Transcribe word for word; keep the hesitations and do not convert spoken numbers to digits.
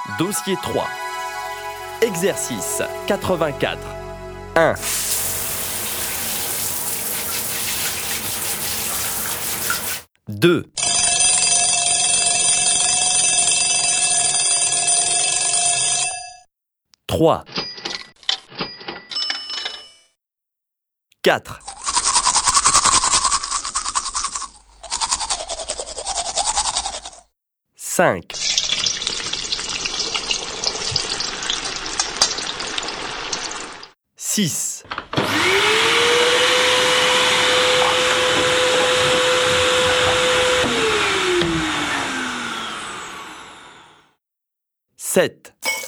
Dossier trois. Exercice quatre-vingt-quatre. un. deux. trois. quatre. cinq. six. sept.